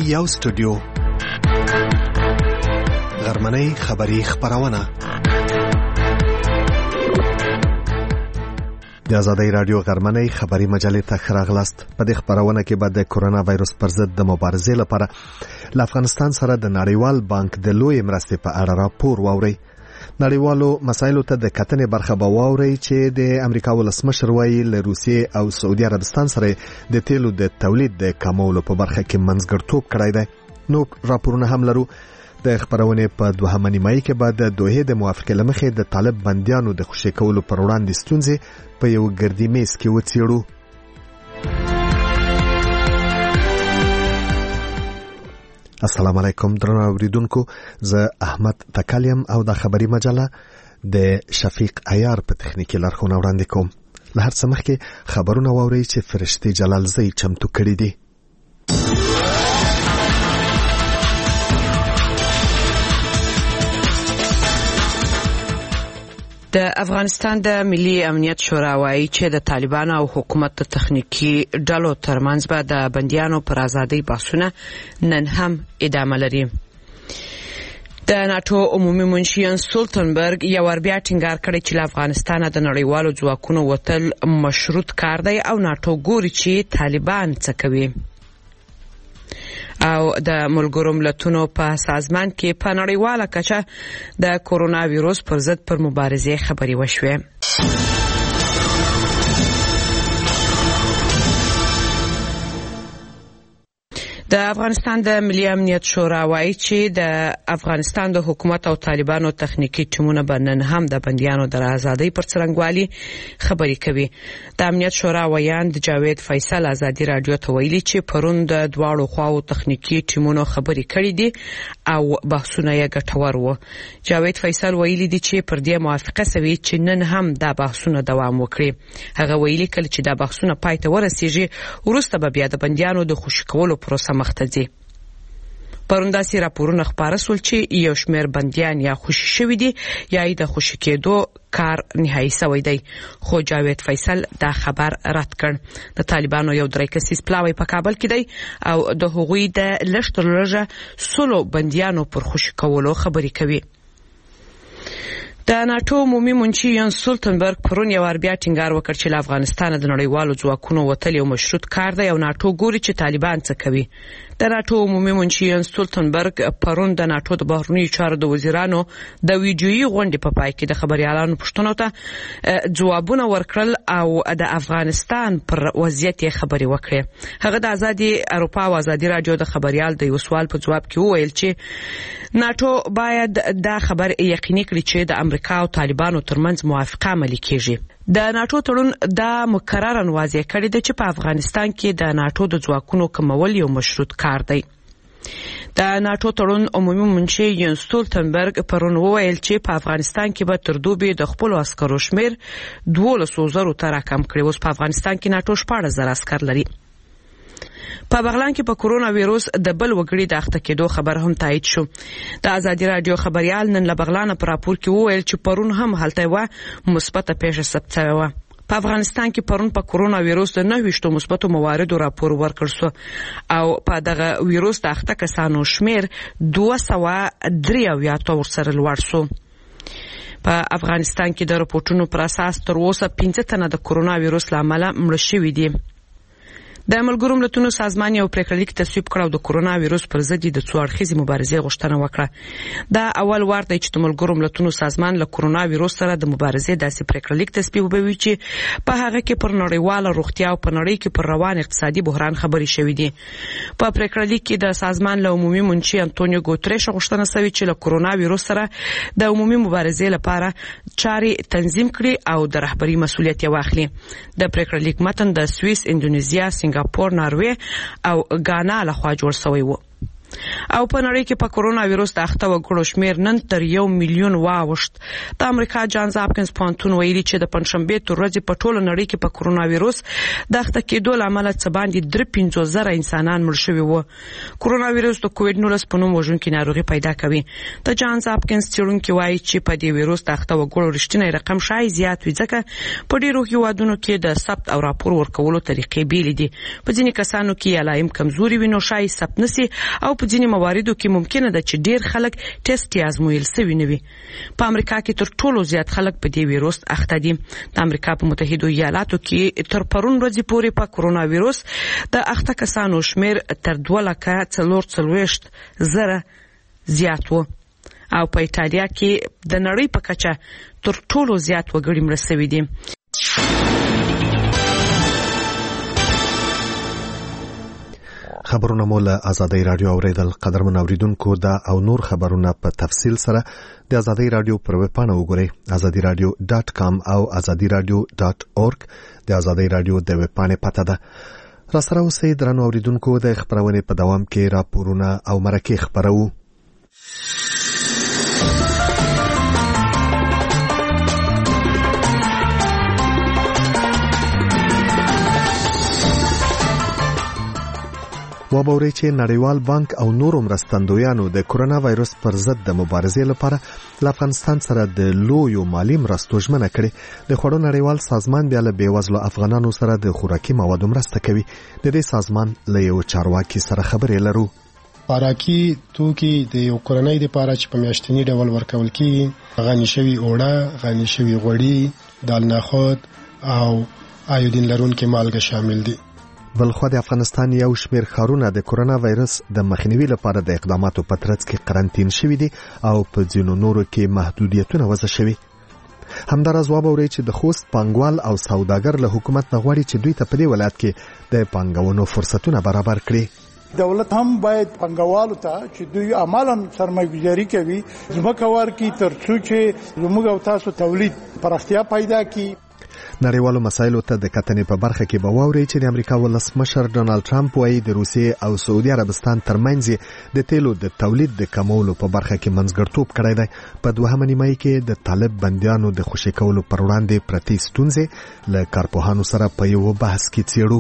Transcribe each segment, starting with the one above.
یو سټوډیو غرمنۍ خبری خبرونه د آزادۍ رادیو غرمنۍ خبری مجلې ته خراغلاست. په دې خبرونه کې به د کورونا وایروس پر ضد د مبارزې لپاره له افغانستان سره د نړیوال بانک د لوی مرستې په اړه راپور واوري. نړیوالو مسایلو ته د کتنې برخه به واوري چې د امریکا ولسمشر وایي له روسیې او سعودي عربستان سره د تیلو د تولید د کمولو په برخه کې منځګړیتوب کړی دی. نو راپورونه هم لرو. د خبرونې په دوهمه نیمایي کې به د دوحې د موافقې له مخې د طالب بندیانو د خوشي کولو پر وړاندې ستونزې په یو ګردي میز کې وڅېړو. السلام علیکم درنو اوریدونکو، زه احمد تکلیم او د خبری مجله د شفیق عیار په تخنیکی لارښوونه وړاندې کوم. له هر څه مخکې خبرونه واورئ چې فرشتي جلالزی چمتو کړي دي. د افغانستان د ملي امنیت شورا وایي چې د طالبانو او حکومت د تخنیکی ډلو ترمنځ به د بندیانو پر ازادۍ بحثونه نن هم ادامه لري. د ناتو عمومي منشي یانس ستولتنبرګ یو ور بیا ټینګار کړی چې له افغانستانه د نړیوالو ځواکونو وتل مشروط کار دی او ناتو ګوري چې طالبان څه کوي. او د ملګرو ملتونو په سازمان کې په نړیواله کچه د کورونا ویروس پر ضد پر مبارزې خبرې وشوې. د افغانستان د ملي امنیت شورا وایي چې د افغانستان د حکومت او طالبانو تخنیکی ټیمونه به نن هم د بندیانو د آزادۍ پر څرنګوالي خبرې کوي. د امنیت شورا ویاند جاوید فیصل آزادي رادیو ته ویلي چې پرون د دواړو خواو تخنیکی ټیمونو خبرې کړې دي او بحثونه یې ګټور وو. جاوید فیصل ویلي دي چې پر دې موافقه شوې چې نن هم دا بحثونه دوام وکړي. هغه ویلي کله چې دا بحثونه پای ته ورسیږي وروسته به بیا د بندیانو د خوشي کولو پروسه مختځي. پرون داسې راپورونه خپاره سول چې یو شمېر بندیان یا خوشي شوي دي یا یې د خوشي کېدو کار نهایي سوی دی. خو جاوید فیصل دا خبر رد کړ. د طالبانو یو درې کسیز پلاوی په کابل کې دی او د هغوی د لږ تر لږه 100 بندیانو پر خوشي کولو خبرې کوي. د ناتو عمومي منشي یانس ستولتنبرګ پرون یو ور بیا ټینګار وکړ چې له افغانستانه د نړیوالو ځواکونو وتل یو مشروط کار دی او ناتو ګوري چې طالبان څه کوي. د ناتو عمومي منشي یانس ستولتنبرګ پرون د ناتو د بهرنیو چارو د وزیرانو د ویډیویي غونډې په پای کې د خبريالانو پوښتنو ته ځوابونه ورکړل او د افغانستان پر وضعیت خبرې وکړې. هغه د آزادي اروپا او آزادي رادیو د خبريال د یو سوال په جواب کې وویل چې ناتو باید دا خبر یقیني کړي چې د امریکا او طالبانو ترمنځ موافقه عملي کیږي. د ناتو تړون دا مکرراً واضح کړی دی چې په افغانستان کې د ناتو د ځواکونو کمول یو مشروط کار دی. د ناتو تړون عمومي منشي یانس ستولتنبرګ پرون وویل چې په افغانستان کې به تر دوبي د خپل عسکرو شمیر 12,000 ته راکم کړي. اوس په افغانستان کې ناتو 14,000 عسکر لري. په بغلان کې په کورونا ویروس د بل وګړي د اخته کېدو خبر هم تایید شو. د آزادي رادیو خبريال نن له بغلان په راپور کې وویل چې پرون هم هلته و مثبت پیښه ثبت شوه. په افغانستان کې پرون په کورونا ویروس د 29 مثبتو مواردو راپور ورکړ شو او په دغه ویروس د اخته کسانو شمیر 283 ورسره لوړ شو. په افغانستان کې د راپورټونو پر اساس تر اوسه 15 تنه د کورونا ویروس لامل مړ شوي دي. د ملګرو ملتونو سازمان یو پریکړلیک تصویب کړ او د کورونا ویروس پر ضد د څو اړخیزې مبارزې غوښتنه وکړه. دا اول وار دی چې د ملګرو ملتونو سازمان له کورونا ویروس سره د مبارزې داسې پریکړلیک تصویبوي چې په هغه کې پر نړیواله روغتیا او په نړۍ کې پر روان اقتصادي بحران خبرې شوې دي. په پریکړلیک کې د سازمان له عمومي منشي انټونیو ګوتریش غوښتنه شوې چې له کورونا ویروس سره د عمومي مبارزې لپاره چارې تنظیم کړي او د رهبري مسؤلیت یې واخلي. د پریکړلیک متن د سویس، اندونیزیا، سنگاپور، ناروې او غانا لخوا جوړ شوی و. او په نړۍ کې په کورونا وایروس د اخته وګړو شمیر نن تر 1 میلیون واوښت. د امریکا جانز هاپکینز پوهنتون ویلي چې د پنځشنبې تر ورځې په ټوله نړۍ کې په کورونا وایروس د اخته کېدو له امله څه باندې 350,000 انسانان مړ شوي وو. کورونا وایروس د کووډ-19 په نوم وژونکې ناروغي پیدا کوي. د جانز هاپکینز څېړونکي وایي چې په دې وایروس د اخته وګړو رښتینی رقم شاید زیات وي، ځکه په ډېرو هیوادونو کې د ثبت او راپور ورکولو طریقې بیلې دي. په ځینې کسانو کې علایم کمزوري وي نو شاید ثبت نشي، او په ځینې مواردو کې ممکنه ده چې ډېر خلک ټیسټ یا ازمویل شوي نه وي. په امریکا کې تر ټولو زیات خلک په دې وایروس اخته دي. د امریکا په متحده ایالاتو کې تر پرون ورځې پورې په کورونا وایروس د اخته کسانو شمیر تر 2,44,000 زیات و. او په ایټالیا کې د نړۍ په کچه تر ټولو زیات وګړي مړه شوي دي. خبرونه مو له آزادۍ رادیو اوریدل. قدرمن اوریدونکو دا او نور خبرونه په تفصیل سره د آزادۍ رادیو پر ویب پاڼه وګورئ azadiradio.com او azadiradio.org. د آزادۍ رادیو د ویب پاڼې پته ده. را سره اوسئ درنو اوریدونکو. د خبرونې په دوام کې راپورونه او مرکې خبرو. وبوري چې نړیوال بانک او نورو مرستندویانو د کورونا وایروس پر ضد د مبارزې لپاره له افغانستان سره د لویو مالی مرستو ژمنه کړې. د خوړو نړیوال سازمان بیا له بېوزلو افغانانو سره د خوراکي موادو مرسته کوي. د دې سازمان له یو چارواکي سره خبرې لرو. خوراکي توکي د یو کورنۍ لپاره چې په میاشتني ډول ورکول کیږي، غني شوي اوړه، غني شوي غوړي، دال نخود او آیودین لرونکي مالګه شامل دي. بلخو د افغانستان یو شمیر ښارونه د کورونا وایرس د مخنیوي لپاره د اقداماتو په ترڅ کې قرنطین شوي دي او په ځینو نورو کې محدودیتونه وضع شوي. همداراز وبوري چې د خوست پانګوال او سوداګر له حکومت نه غواړي چې دوی ته په دې ولایت کې د پانګونو فرصتونه برابر کړي. دولت هم باید پنګوالو ته چې دوی عملاً سرمایه‌گذاري کوي ځمکه ورکړي تر څو چې زموږ او تاسو تولید پراختیا پیدا کړي. نړیوالو مسایلو ته د کتنې په برخه کې به واوري چې د امریکا ولسمشر ډونالد ټرمپ وايي د روسیې او سعودي عربستان ترمنځ د تیلو د تولید د کمولو په برخه کې منځګړیتوب کړی دی. په دوهمه نیمایي کې د طالب بندیانو د خوشي کولو پر وړاندې پرتې ستونزې له کارپوهانو سره په یو بحث کې څېړو.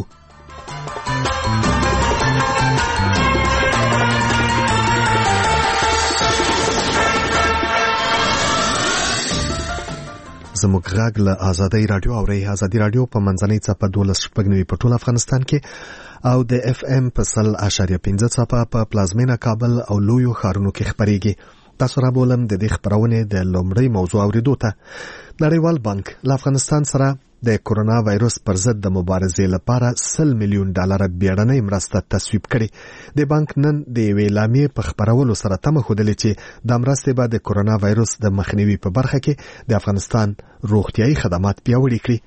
زموږ غږ له آزادۍ رادیو اوري. آزادۍ رادیو په منځنۍ څپه 12.9 په ټول افغانستان کې او د اف ام په 100.5 څپه په پلازمینه کابل او لویو ښارونو کې خبريږي. تاسو را بولم د دې خبرونه د لومړی موضوع اوریدو ته. نړیوال بانک له افغانستان سره د کورونا وایروس پر ضد د مبارزې لپاره $100 میلیون بیړنۍ مرسته تصویب کړي. د بانک نن د اعلامیې په خبرولو سره تمه خوده چې د مرستې بعد د کورونا وایروس د مخنیوي په برخه کې د افغانستان روغتيایي خدمات پیاوړي کړي.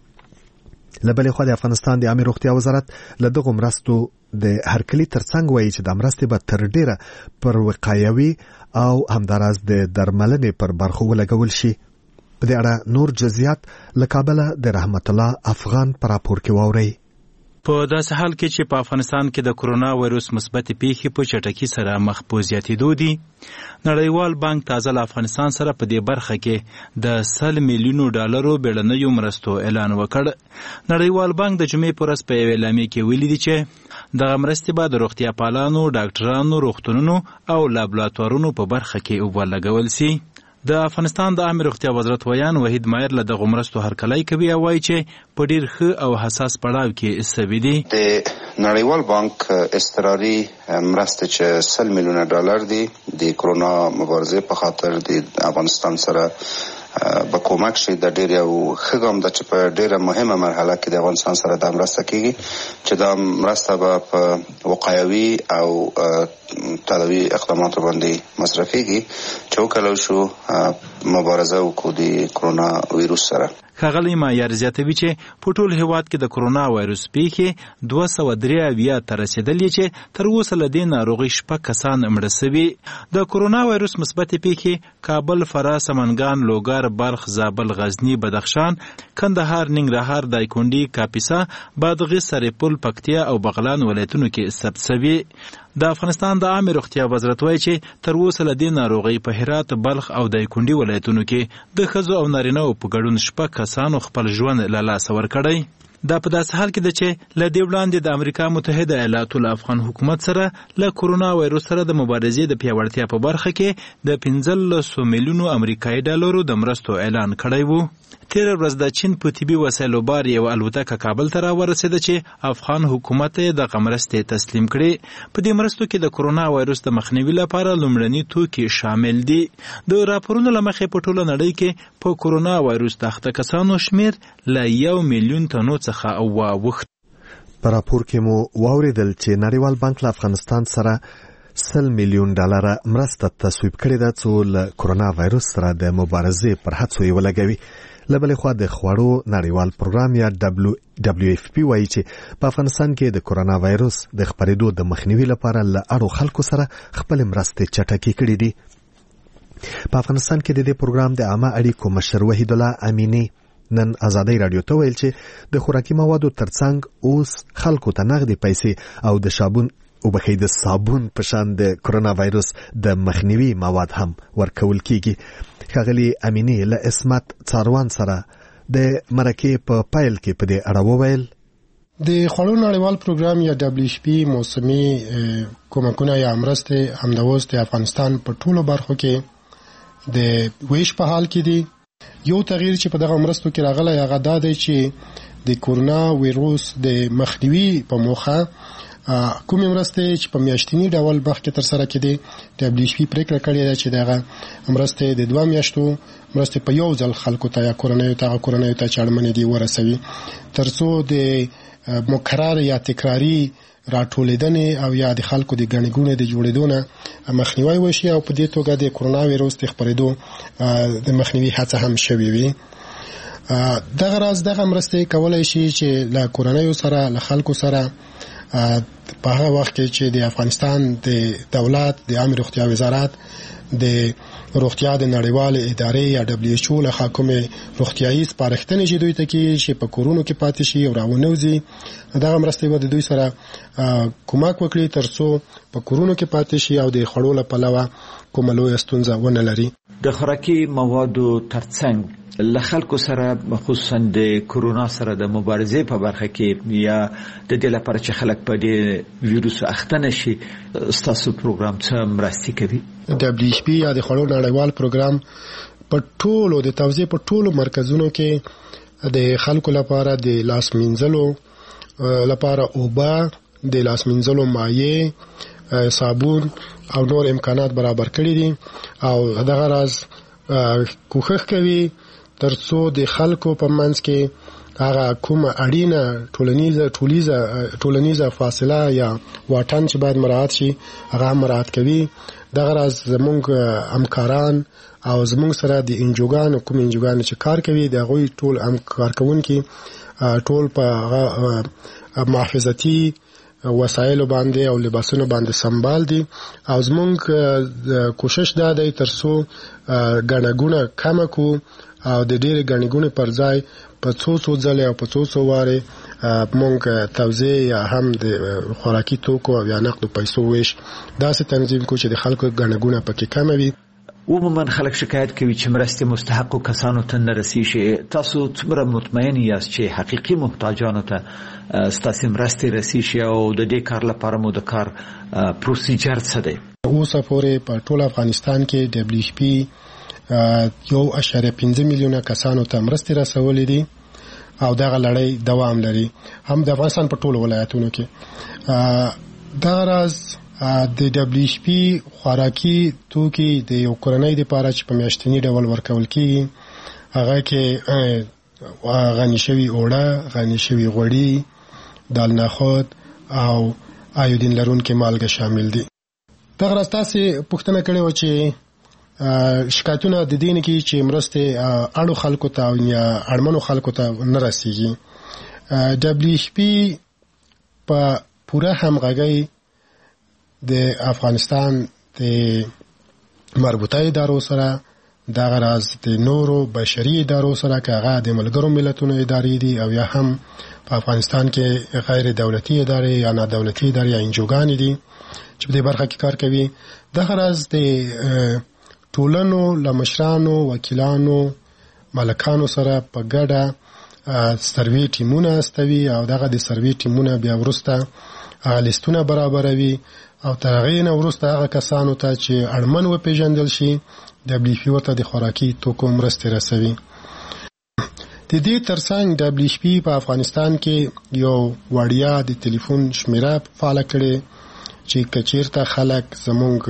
لبلې خو د افغانستان د عامه روغتیا وزارت له دغه مرستو د هرکلی ترڅنګ وایي چې د مرستې به تر ډیره پر وقایوي او همداراز د درملنې پر برخو ولګول شي. په دې اړه نور جزئیات له کابل د رحمت الله افغان پر راپور کې واوري. په داسې حال کې چې په افغانستان کې د کورونا وایروس مثبت پیښې په چټکۍ سره مخ په زیاتېدو دي، نړیوال بانک تازه له افغانستان سره په دې برخه کې د $100 میلیون بیړنیو مرستو اعلان وکړ. نړیوال بانک د جمعې په ورځ په یو اعلامیه کې ویلي دي چې دغه مرستې به د روغتیا پالانو، ډاکټرانو، روغتونونو او لابراتوارونو په برخه کې ولګول شي. د افغانستان د عامه روغتیا وزارت ویان وحید مایر له دغه مرستو هرکلی کوي او وایي چې په ډیر ښه او حساس پړاو کې سوي دي. د نړیوال بانک اضطراري مرسته چې $100 میلیون دي د کورونا مبارزې په خاطر د افغانستان سره به کومک شي. د ډیر یو ښه ګام ده چې په ډیره مهمه مرحله کې د افغانستان سره د مرسته کیږي چې دا مرسته به په وقایوي او تداوی اقداماتو باندې مصرفيږي چې وکړو شو مبارزه وکړو د کورونا وایروس سره. ښاغلی مایر زیاتوي چې په ټول هیواد کې د کورونا وایروس پیښې 293 ته رسیدلې چې تر اوسه له دې ناروغۍ 6 کسان مړه شوي. د کورونا وایروس مثبت پیښې کابل، فراه، سمنګان، لوګر، بلخ، زابل، غزنی، بدخشان، کندهار، ننګرهار، دایکنډي، کاپیسا، بادغیس، سرپل، پکتیا او بغلان ولایتونو کې ثبت شوي. د افغانستان د عامه روغتیا وزارت وایي چې تر اوسه له دې ناروغۍ په هرات، بلخ او دایکنډي ولایتونو کې د ښځو او نارینه‌و په ګډون 6 کسانو خپل ژوند له لاسه ورکړی. دا په داسې حال کې ده چې له دې وړاندې د امریکا متحده ایالاتو له افغان حکومت سره له کورونا وایروس سره د مبارزې د پیاوړتیا په برخه کې د 15 میلیونو امریکایي ډالرو د مرستو اعلان کړی و. تیره ورځ د چین په طبي وسایلو بار یو الوتکه کابل ته راورسېده چې افغان حکومت یې د مرستې تسلیم کړي. په دې مرستو کې د کورونا وایروس د مخنیوي لپاره لومړني توکي شامل دي. د راپورونو له مخې په ټوله نړۍ کې په کورونا وایروس د اخته کسانو شمیر له 1 میلیون تنو څخه واوښت. په راپور کې مو واوریدل چې نړیوال بانک له افغانستان سره 100 میلیون ډالر مرسته تصویب کړې ده چې له کورونا وایروس سره د مبارزې پر هڅو یې ولګوي. لبلې خوا د خوړو نړیوال پروګرام یا WFP وایي چې په افغانستان کې د کورونا وایروس د خپرېدو د مخنیوي لپاره له اړو خلکو سره خپل مرستې چټکې کړې دي. په افغانستان کې د دې پروګرام د عامه اړیکو مشر وحید الله امینی نن آزادۍ رادیو ته ویل چې د خوراکي موادو ترڅنګ اوس خلکو ته نغدي پیسې او د صابون په شان د کورونا وایروس د مخنیوي مواد هم ورکول کیږي. ښاغلي امینی له اسمت څاروان سره د مرکې په پایل کې په دې اړه وویل. د خوړو نړیوال پروګرام یا WFP موسمي کومکونه یا مرستې همداوس د افغانستان په ټولو برخو کې د ویش په حال کې دي. یو تغییر چې په دغه مرستو کې راغلی هغه دا دی چې د کورونا وایروس د مخنیوي په موخه کومې مرستې چې په میاشتني ډول مخکې ترسره کېدې WFP پریکړه کړې ده چې دغه مرستې د 2 میاشتو مرستې په یو ځل خلکو ته یا کورنیو ته چې اړمنې دي ورسوي ترڅو د مکرر یا تکراري راټولېدنې او یا د خلکو د ګڼې ګوڼې د جوړېدو نه مخنیوی وشي او په دې توګه د کورونا وایروس د خپرېدو د مخنیوي هڅه هم شوې وي. دغه راز دغه مرستې کولی شي چې له کورنیو سره له خلکو سره په هغه وخت کې چې د افغانستان د دولت د عامه روغتیا وزارت د روغتیا د نړیوالې ادارې یا WHO له حکومت روغتیايي سپارښتنې چې دوی ته کې چې په کورونو کې پاتې شي او راونوځي دغه مرستې به د دوی سره کومک وکړي ترڅو په کورونو کې پاتې شي او د خړو له پلوه کومه لویه ستونزه ونه لري. د خوراکي موادو ترڅنګ له خلکو سره خصوصا د کورونا سره د مبارزې په برخه کې یا د دې لپاره چې خلک په دې ویروس اخته نشي ستاسو پروګرام څه مرستې کوي؟ WFP یا د خوړو نړیوال پروګرام په ټولو د توزیع په ټولو مرکزونو کې د خلکو لپاره د لاس مینځلو لپاره اوبه، د لاس مینځلو مایع، صابون او نور امکانات برابر کړي دي او دغه راز کوښښ کوي ترڅو د خلکو په منځ کې هغه کومه اړینه ټولنیزه فاصله یا واټن چې باید مراعات شي هغه مراعات کوي. دغه راز زموږ همکاران او زموږ سره د انجوګانو کوم انجوګانو چې کار کوي د هغوی ټول کارکوونکي ټول په محافظتي وسایلو باندې او لباسونو باندې سنبال دي او زموږ کوشش دا دی ترڅو ګڼه کم کو او د ډېرې ګڼې ګوڼې پر ځای په څو ځلې او په څو وارې مونږ توزیع یا هم د خوراکي توکو او یا نقدو پیسو ویش داسې تنظیم کو چې د خلکو ګڼه ګوڼه پکې کمه وي. عموما خلک شکایت کوي چې مرستې مستحقو کسانو ته نه رسیږي. تاسو څومره مطمئن یاست چې حقیقي محتاجانو ته ستاسو مرستې رسیږي او د دې کار لپاره مو د کار پروسیجر څه دی؟ اوسه پورې په ټول افغانستان کې WFP 1.5 میلیونه کسانو ته مرستې رسولې دي او دغه لړۍ دوام لري هم د افغانستان په ټولو ولایتونو کې. دا راز د WFP خوراکي توکي د یو کورنۍ لپاره چې په میاشتني ډول ورکول کیږي هغه کې غني شوی اوړه، غني شوی غوړي، دال نخود او آیودین لرونکي مالګه شامل دي. دغه راز تاسو پوښتنه کړې و چې شکایتونه د دې نه کې چې مرستې اړو خلکو ته یا اړمنو خلکو ته نه رسیږي. WFP په پوره همغږي د افغانستان د مربوطه ادارو سره دا غراز د نورو بشري ادارو سره کاغه د ملګرو ملتونو ادارې دي او یا هم په افغانستان کې غیر دولتي ادارې یا نه دولتي ادارې یا انجوګانې دي چې په دې برخه کې کار کوي. دا غراز د ټولنو لمشرانو وکیلانو ملکانو سره په ګډه سروي ټیمونه استوي او دغه د سروي ټیمونه بیا ورسته لیستونه برابروي او تر هغې نه وروسته هغه کسانو ته چې اړمن وپېژندل شي WFP ورته د خوراکي توکو مرستې رسوي. د دې ترڅنګ WFP په افغانستان کې یو وړیا د ټلیفون شمیره فعاله کړې چې کچیرته خلک زمونږ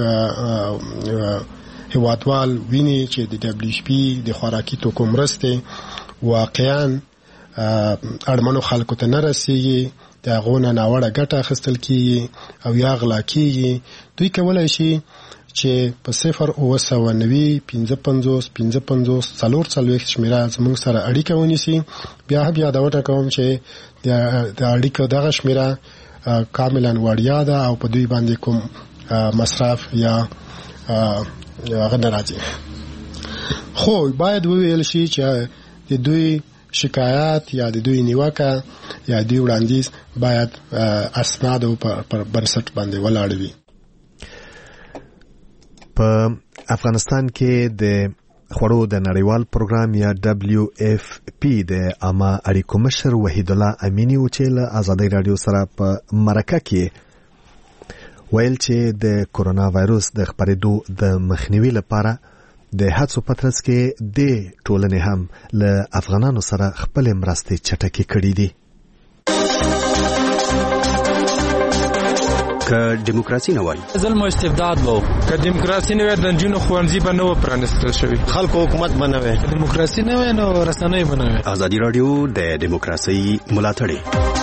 هیوادوال ویني چې د WFP د خوراکي توکو مرستې واقعاً اړمنو خلکو ته نه رسیږي، د هغو نه ناوړه ګټه اخیستل کیږي او یا غلا کیږي، دوی کولی شي چې په 0905555 شمیره زموږ سره اړیکه ونیسي. بیا هم یادونه کوم چې د اړیکو دغه شمیره کاملا وړیا ده او په دوی باندې کوم مصرف یا هغه نه راځي. خو باید وویل شي چې د دوی شکایات یا د دوی نیوکه یا دوی وړاندیز باید اسناد او پر بنسټ باندې ولاړ وي. په افغانستان کې د خوړو د نړیوال پروګرام یا WFP د عامه اړیکو مشر وحید الله امینی و چې له آزادۍ رادیو سره په مرکه کې ویل چې د کورونا وایروس د خپرېدو د مخنیوي لپاره د هڅو په ترڅ کې د ټولنې هم له افغانانو سره خپل مرستې چټکې کړې دي. که دیموکراسي نه وای ظلم او استبداد وو، که دیموکراسي نه وای د جنونو خوانځي به نو پرانستل شوی، خلکو حکومت بنوي، دیموکراسي نه وای نو رسنۍ بنوي. آزادي رادیو د دیموکراسي ملاتړي.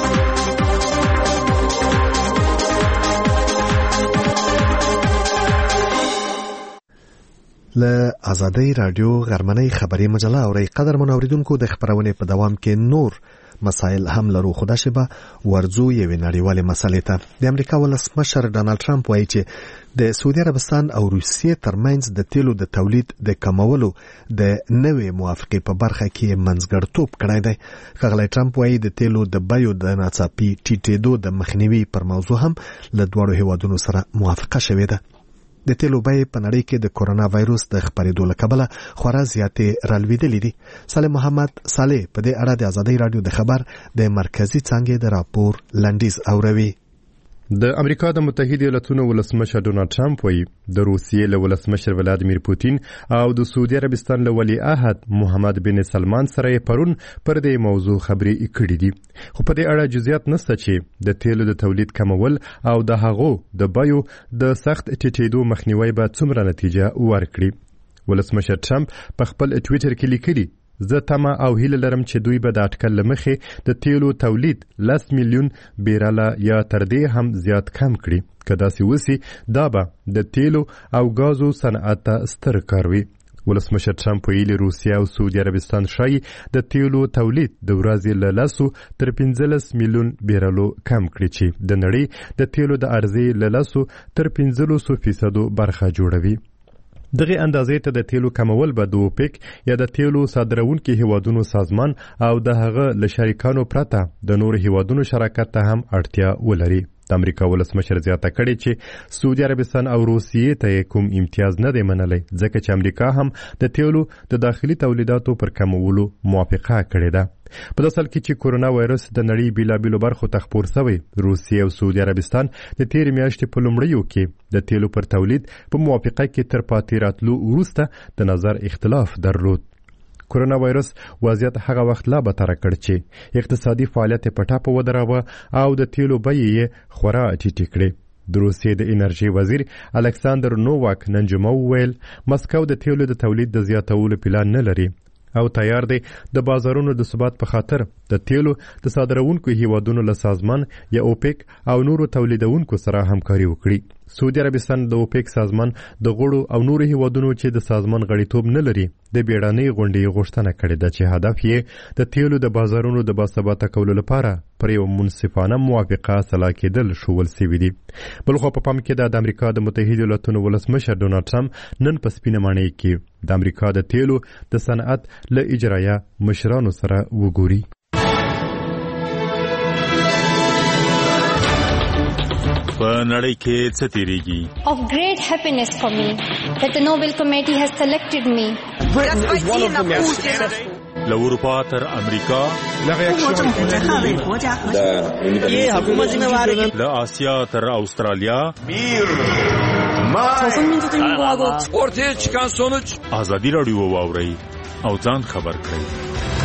له آزادۍ رادیو غرمنۍ خبري مجله اوري قدر منوریدونکو د خبرونه په دوام کې نور مسائل هم لرو. خدا شبه ورزو یوې نړیوالې مسلې ته د امریکا ولسمشر ډانلډ ټرمپ وایي چې د سعودي عربستان او روسیې ترمنځ د تیلو د تولید د کمولو د نوې موافقې په برخه کې منځګړتوب کړی دی. ښاغلی ټرمپ وایي د تیلو د بیو د ناڅاپي ټیټېدو د مخنیوي پر موضوع هم له دواړو هیوادونو سره موافقه شوې ده. د تیلو بیې په نړۍ کې د کورونا وایروس د خپرېدو له کبله خورا زیاتې رالوېدلې دي. صالح محمد صالح په دې اړه د آزادۍ رادیو د خبر د مرکزي څانګې د راپور لنډیز اوروي. د امریکا د متحده ایالاتونو ولسمشر ډونالډ ټرمپ وایي د روسیې له ولسمشر ولادیمیر پوتین او د سعودي عربستان له ولی عهد محمد بن سلمان سره پرون پر دې موضوع خبرې کړې دي. خو په دې اړه جزئیات نشته چې د تیلو د تولید کمول او د هغو د بیو د سخت ټیټېدو مخنیوي به څومره نتیجه ورکړي. ولسمشر ټرمپ په خپل ټویټر کې لیکلي زه تمه او هیله لرم چې دوی به د اټکل له مخې د تیلو تولید 10 میلیون بیرله یا تر دې هم زیات کم کړي. که داسې وسي دا به د تیلو او غازو صنعت ته ستر کار وي. ولسمشر ټرمپ ویلي روسیه او سعودي عربستان ښایي د تیلو تولید د ورځې له 10 تر 15 میلیون بیرلو کم کړي چې د نړۍ د تیلو د عرضې له 10 تر 15% برخه جوړوي. دغه اندازې ته د تیلو کمول به د اوپیک یا د تیلو صادرونکو هیوادونو سازمان او د هغه له شریکانو پرته د نور هیوادونو شراکت ته هم اړتیا ولري. د امریکا ولسمشر زیاته کړې چې سعودي عربستان او روسیې ته کوم امتیاز نه دی منلی ځکه چې امریکا هم د تیلو د داخلي تولیداتو پر کمولو موافقه کړې ده. په داسې حال کې چې کورونا وایرس د نړۍ بیلابیلو برخو ته خپور شوی، روسیې او سعودي عربستان د تېرې میاشتې په لومړیو کې د تیلو پر تولید په موافقه کې تر پاتې راتلو وروسته د نظر اختلاف درلود. کورونا وایرس وضعیت هغه وخت لا بدتر کړ چې اقتصادي فعالیت په ټاپه ودراوه او د تیلو بیې خورا ټیټې کړې. د روسیې د انرژي وزیر الکساندر نوواک نن جمعه وویل مسکو د تیلو د تولید د زیاتولو پلان نه لري او تیار دی د بازارونو د ثبات په خاطر د تیلو د صادرونکو هیوادونو له سازمان یا اوپیک او نورو تولیدونکو سره همکاري وکړي. سعودي عربستان د اوپیک سازمان د غړو او نورو هیوادونو چې د سازمان غړیتوب نه لري د بیړنۍ غونډې غوښتنه کړې ده چې هدف یې د تیلو د بازارونو د باثباته کولو لپاره پر یو منصفانه موافقه سلا کېدل شول سوي دي. بلخو په پام کې د امریکا د متحده ایالاتونو ولسمشر ډونالډ ټرمپ نن په سپینه ماڼۍ کې د امریکا د تیلو د صنعت له اجرایه مشرانو سره وګوري. په نړۍ کې څه تیریږي؟ Of great happiness for me that the Nobel Committee has selected me. له اروپا تر امریکا، له آسیا تر استرالیا، ortaya çıkan sonuç ازادي رادیو واوري او ځان خبر کړئ.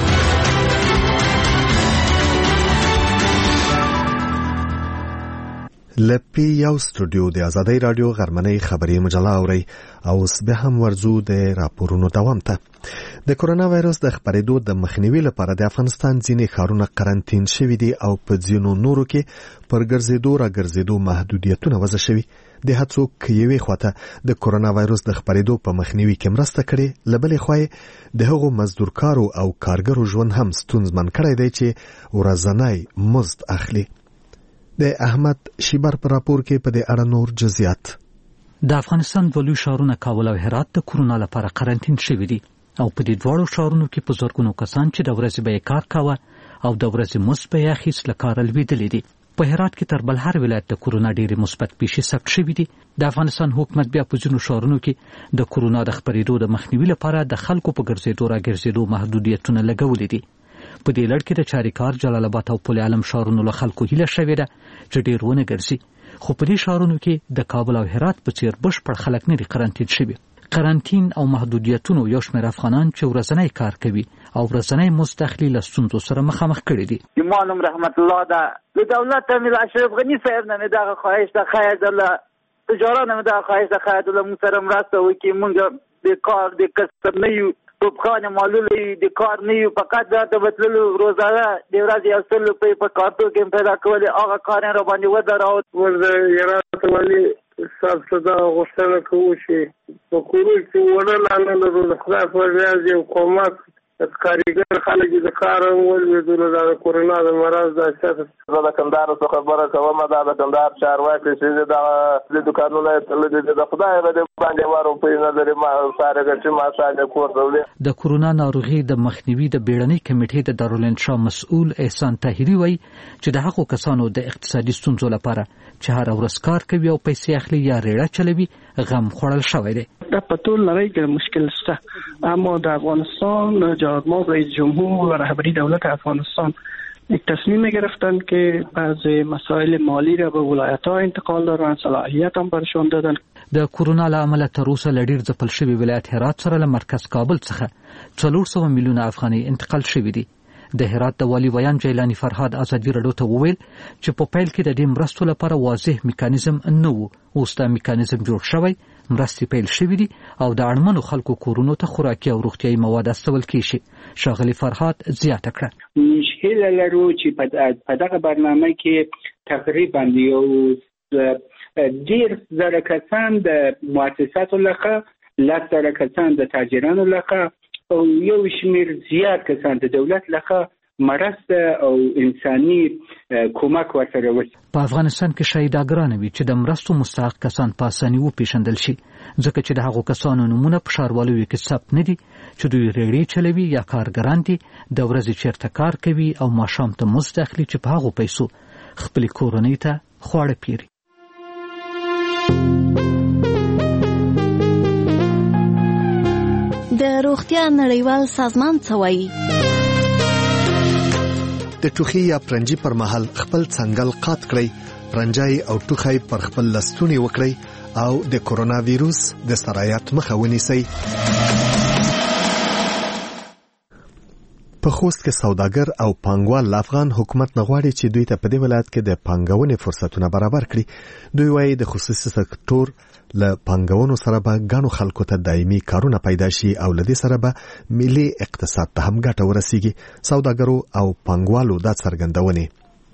لپی یو سټوډیو د ازادۍ رادیو غرمنۍ خبري مجله اوري او اوس به هم ورزو د راپورونو دوام ته. د کورونا وایرس د خپرېدو د مخنیوي لپاره د افغانستان ځینې ښارونه قرنطین شوي دي او په ځینو نورو کې پر ګرځېدو راګرځېدو محدودیتونه وضع شوي. د هڅو یوې خواته د کورونا وایرس د خپرېدو په مخنیوي کې مرسته کړې، له بلې خوا د هغو مزدورکارو او کارګرو ژوند هم ستونزمن کړی دی چې ورځنی مزد اخلي. د احمد شیبر پر راپور کې په دې اړه نور جزئیات. د افغانستان ولې شهرونه کابل او هرات د کورونا لپاره قرنطین شوي دي او په دې دواړو شهرونو کې په زرګونو کسان چې د ورځې به کار کاوه او د ورځې مزد به اخیست له کاره لوېدلي دي. په هرات کې تر بل هر ولایت د کورونا ډېرې مثبت پیښې ثبت شوي دي. د افغانستان حکومت بیا په ځینو شهرونو کې د کورونا د خپرېدو د مخنیوي لپاره د خلکو په ګرځېدو راګرځېدو محدودیتونه لګولي دي. په دې لړ کې د چاریکار، جلال آباد او پل علم شهرونو له خلکو هیله شوې ده چې ډېر ونه ګرځي، خو په دې شهرونو کې د کابل او هرات په څیر بشپړ خلک نه دي قرنطین شوي. قرنطین او محدودیتونو یو شمېر افغانان چې ورځنی کار کوي او ورځنی مزد اخلي له ستونزو سره مخامخ کړي دي. ایمان رحمت الله ده د دولت امیر اشرف غنی صاحب نه دغه خواهش ده، خیر د تجارت نه دغه خواهش ده، خیر د موږ مرسته وکړي. موږ د کار د کسب نه یو، توپخانه معلولی د کار نه یو، فقط د بدللو روزانه د ورځې یو څل روپۍ په کارتو کې پیدا کولې، هغه کار را باندې ودراوه. ورته هرات والي صاحب صدا غوښتنه کوو چې په کورو کې ونه لرو د خدای په ریاض یو کومک کاریګر خلک د کار ولوېدلو د کورونا د مرض د اثر. زه د کندهار څخه خبره کوم، د کندهار چارواکي چې د دوکانونو تړلي د خدای باندې وارو په نه لري ما ساره چې ما ساره کور دولې. د کورونا ناروغي د مخنیوي د بیړنۍ کمیټې د دارالانشا مسؤل احسان طاهري وایي چې د هغو کسانو د اقتصادي ستونزو لپاره چې هر ورځ کار کوي او پیسې اخلي یا ریړه چلوي غم خوړل شوی دی. در پتول نړۍ کې مشکل شته، اما در افغانستان جهادماز رئیس جمهور و رهبری دولت افغانستان یک تصمیم گرفتند که بعض مسائل مالی را به ولایت‌ها انتقال دادن، صلاحیت هم برشان دادن. د کورونا له امله تر اوسه له ډېر ځپل شوي ولایت هرات سره له مرکز کابل څخه 400 میلیونه افغانۍ انتقال شوي دي. د هرات د والي ویان جیلانی فرهاد ازادي رادیو ته وویل چې په پیل کې د دې مرستو لپاره واضح میکانیزم نه و، اوس دا میکانیزم جوړ شوی، مرستې پیل شوي دي او د اړمنو خلکو کورونو ته خوراکي او روغتیایي مواد استول کیږي. ښاغلي فرهاد زیاته کړه مشکل لرو چې په دغه برنامه کې تقریبا یو ډیر زره کسان د مؤسساتو لخوا، 10 زره کسان د تاجرانو لخوا او یو شمیر زیات کسان د دولت لخوا مرسته او انساني کومک ورسره وشي. په افغانستان کې شاید اګران وي چې د مرستو مستحق کسان په اساني وپیژندل شي، ځکه چې د هغو کسانو نمونه په ښاروالۍ کې ثبت نه دي چې دوی ریړې چلوي یا کارګران دي، د ورځې چیرته کار کوي او ماښام ته مزد اخلي چې په هغو پیسو خپلې کورنۍ ته خواړه پیري. د روغتیا نړیوال سازمان څه وایي؟ د ټوخي یا پرنجي پر مهال خپل څنګل قات کړئ، پرنجای او ټوخی پر خپل لستونی وکړئ او د کورونا ویروس د سرایت مخه ونیسئ. په خوست کې سوداګر او پانګوال افغان حکومت نه غواړي چې دوی ته په دې ولایت کې د پانګونې فرصتونه برابر کړي. دوی وایي د خصوصي سکتور له پانګونو سره به ګڼو خلکو ته دایمي کارونه پیدا شي او له دې سره به ملي اقتصاد ته هم ګټه ورسیږي. سوداګرو او پانګوالو دا څرګندونې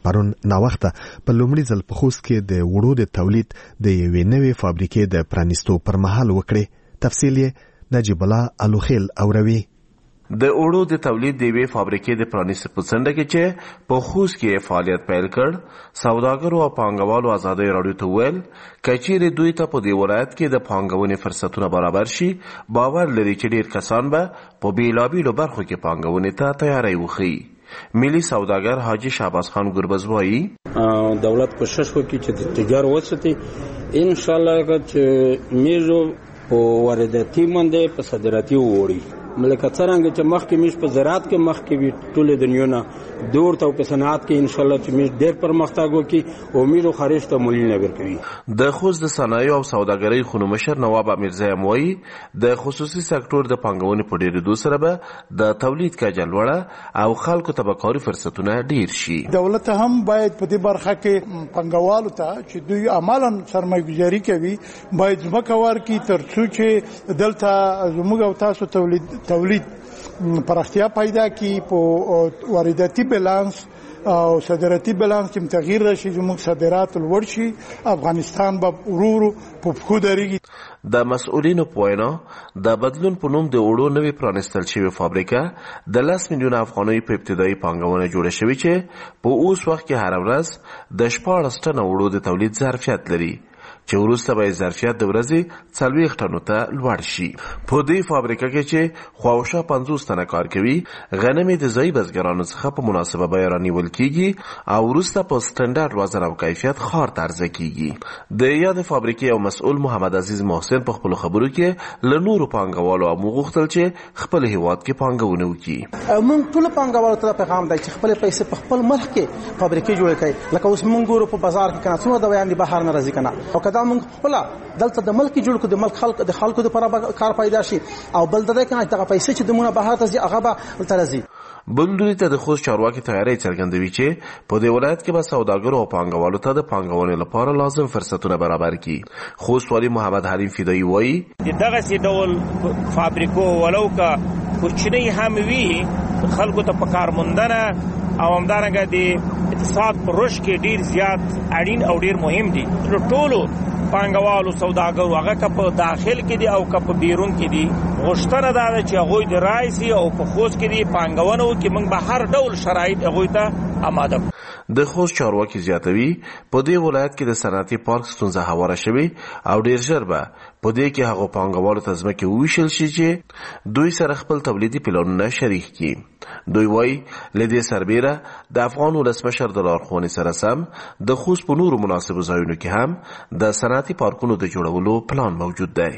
پرون ناوخته په لومړي ځل په خوست کې د وړو د تولید د یوې نوې فابریکې د پرانیستو پر مهال وکړي. تفصیل یې نجیب الله الوخیل اوروي. د اوړو د تولید د یوې فابریکې د پرانیستو په څنډه کې چې په خوست کې فعالیت پیل کړ، سوداګرو او پانګوالو ازادۍ راډیو ته وویل کچېرې دوی ته په دې ولایت کې د پانګونې فرصتونه برابر شي، باور لري چې ډېر کسان به په بېلابېلو برخو کې پانګونې ته تیاری وښیي. ملي سوداګر حاجي شهباز خان ګربز وایي دولت کوشش وکړي چې د تجار وساتي. ان شاء الله چې میزو په وارداتي باندې په صادراتي وړي ملکه څنګه چې مخکې میش په زراعت کې مخکې وي ټول دنیا نه دور ته په صنعت کې ان شاء الله چې میش ډېر پرمختګ وکړي او میرو خارج ته مولي نه ورکوي. د خوست د صنایع او سوداګرۍ خونو مشر نواب امیرزی مویي د خصوصي سکتور د پانګونې په ډېرېدو سره به د تولید کچه لوړه او خلکو ته به کاري فرصتونه ډېر شي. دولت هم باید په دې برخه کې پانګوالو ته چې دوی عملاً سرمایه‌ګذاري کوي باید ځمکه ورکړي تر څو چې دلته زموږ او تاسو تولید پراختیا پیدا کی په وارداتي بیلانس او صادراتي بیلانس کې تغییر راشي، زموږ صادرات لوړ شي، افغانستان به ورو په پښو درېږي. د مسؤلینو په وینا د بدلون په نوم د اوړو نوې پرانیستل شوې فابریکه د 10 میلیونه افغانۍ په ابتدایي پانګونه جوړه شوې چې په اوس وخت کې هر ورځ د 14 ټنه اوړو د تولید ظرفیت لري چې وروسته به ظرفیت د ورځې 40 ټنو ته لوړ شي. په دې فابریکه کې چې خواوشا 50 تنه کار کوي، غنم د ځای بزګرانو څخه په مناسبه بیه رانیول کیږي او وروسته په سټنډرډ وزن او کیفیت خار ته عرضه کیږي. د یاد فابریکې او مسؤل محمد عزیز محسن په خپل خبرو کې له نورو پانګوالو غوښتل چې خپل هیواد کې پانګونه وکړي. موږ ټول پانګوالو ته پیغام دی چې خپل پیسې په خپل ملک کې فابریکې جوړ کړي، لکه اوس موږ ګورو په بازار کې کنه څومره دویان دي بهر نه راځي کنه او کدا موږ خپل دلته د ملک جوړ کو د ملک خلکو د لپاره کار پیدا شي او بل د کنه دغه پیسې چې د مونږه بهر ته ځي هغه به ترځي. بلدوی ته د خوست چارواکي تیاری څرګندوي چې په دې ولایت کې به سوداګرو او پانګوالو ته د پانګونې لپاره لازم فرصتونه برابر کړي. خوست والی محمد حلیم فدایی وایي دغه سي ډول فابریکو ولو کا کوچنی هم وی خلکو ته په کار موندنه او همدارنګه د اقتصاد پر رشد کې ډیر زیات اړین او ډیر مهم دي. ټولو پانګوالو سوداګرو هغه که په داخل کې دي او که په بیرون کې دي غوښتنه ده چې هغوی د رایسي او په خوست کې دي پانګونه وکړي، موږ به هر ډول شرایط هغوی ته آماده کړو. د خوست چارواکي زیاتوي په دې ولایت کې د صنعتي پارک ستونزه هواره شوې او ډیر ژر به په دې کې هغو پانګوالو ته ځمکې وویشل شي چې دوی سره خپل تولیدي پلانونه شریک کړي. دوی وایي له دې سربیره د افغان ولسمشر د لارښوونې سره سم د خوست په نورو مناسبو ځایونو کې هم د صنعتي پارکونو د جوړولو پلان موجود دی.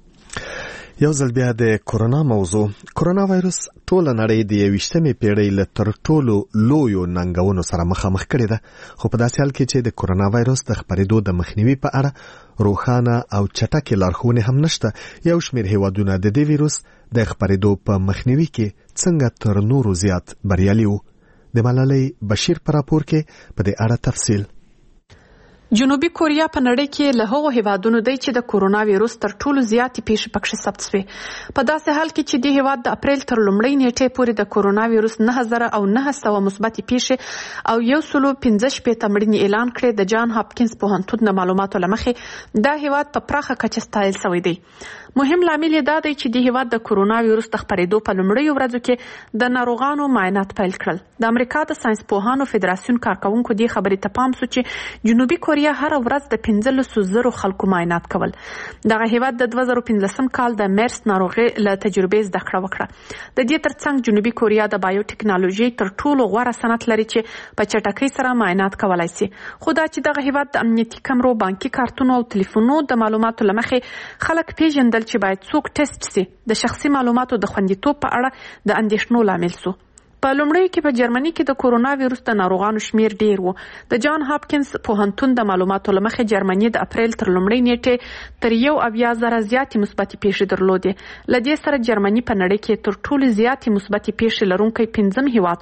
یو ځل بیا د کورونا موضوع. کورونا وایرس ټوله نړۍ د 21مې پیړۍ له تر ټولو لویو ننګونو سره مخامخ کړې ده، خو په داسې حال کې چې د کورونا وایرس د خپرېدو د مخنیوي په اړه روښانه او چټکې لارښوونې هم نشته. یو شمېر هیوادونه د دې ویروس د خپرېدو په مخنیوي کې څنګه تر نورو زیات بریالي وو. د ملالۍ بشیر په راپور کې په دې اړه تفصیل. جنوبي کوریا په نړۍ کې له هغو هیوادونو دی چې د کورونا ویروس تر ټولو زیاتې پیښې پکښې ثبت شوې. په داسې حال کې چې د هیواد د اپریل تر لومړۍ نیټې پورې د کورونا ویروس 9900 مثبتې پیښې او 115 مړینې اعلان کړې. د جان هاپکینز پوهنتون د معلوماتو له مخې دا هیواد په پراخه کچه ستایل شوی دی. مهم لامل یې دا دی چې د هیواد د کورونا ویروس د خپرېدو په لومړیو ورځو کې د ناروغانو معاینات پیل کړل. د امریکا د ساینس پوهانو فدراسیون کارکونکو دې خبرې ته پام سو چې جنوبي کوریا هر ورځ د 15,000 خلکو معاینات کول. دغه هیواد د 2015 کال د مارس ناروغي له تجربې زده کړه وکړه. د دې ترڅنګ جنوبي کوریا د بایوټیکنالوژي تر ټولو غوره صنعت لري چې په چټکۍ سره معاینات کولای شي. خو دا چې دغه هیواد د امنیتي کمرو، بانکي کارتونو او ټلیفونو د معلوماتو له مخې خلک پیژندل چې باید څوک ټیسټ شي د شخصي معلوماتو د خوندیتوب په اړه د اندېښنو لامل شو. په لومړیو کې په جرمني کې د کورونا ویروس د ناروغانو شمیر ډیر و. د جان هاپکینز پوهنتون د معلوماتو له مخې جرمني د اپریل تر لومړۍ نیټې تر 1,000 زیاتې مثبتې پیښې درلودې. له دې سره جرمني په نړۍ کې تر ټولو زیاتې مثبتې پیښې لرونکی 5م هیواد شو.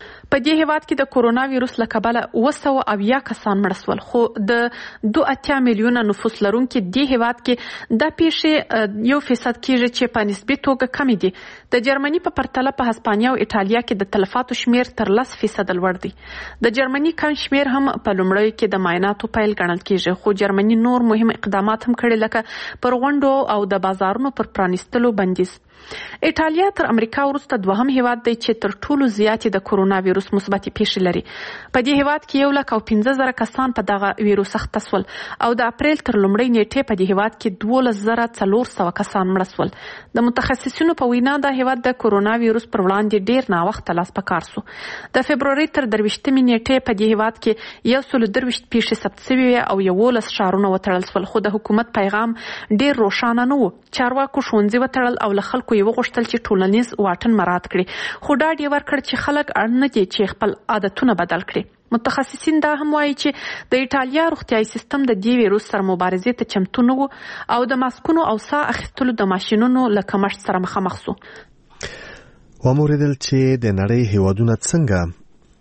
په دې هیواد کې د کورونا وایروس له کبله 200 کسان مړ شول، خو د 2 میلیونه نفوس لرونکي دې هیواد کې دا پیښې 1% کېږي چې په نسبي توګه کمې دي. د جرمني په پرتله په هسپانیا او ایټالیا کې د تلفاتو شمیر تر 10% لوړ دی. د جرمني کم شمیر هم په لومړیو کې د معایناتو پیل ګڼل کېږي، خو جرمني نور مهم اقدامات هم کړي لکه پر غونډو او د بازارونو پر پرانیستلو بندیز. ایټالیا تر امریکا وروسته دوهم هیواد دی چې تر ټولو زیاتې د کورونا وایروس مثبتې پیښې لري. په دې هیواد کې 1,15,000 کسان په دغه وایروس اخته شول او د اپریل تر لومړۍ نیټې په دې هیواد کې 12,400 کسان مړه شول. د متخصصینو په وینا دا هیواد د کورونا وایروس پر وړاندې ډیر ناوخته لاس په کار شو. د فبروري تر 23 نیټې په دې هیواد کې 123 پیښې ثبت شوې او 11 ښارونه وتړل شول، خو د حکومت پیغام ډیر روښانه نه و. چارواکو ښوونځي وتړل او له خلکو یې وغوښتل چې ټولنیز واټن مراعات کړي، خو ډاډ یې ورکړ چې خلک اړ نه دي چې خپل عادتونه بدل کړي. متخصصین دا هم وایي چې د ایټالیا روغتیايي سیستم د دې وایروس سره مبارزې ته چمتو نه و او د ماسکونو او ساه اخیستلو د ماشینونو له کمښت سره مخامخ شو. وموریدل چې د نړۍ هیوادونه څنګه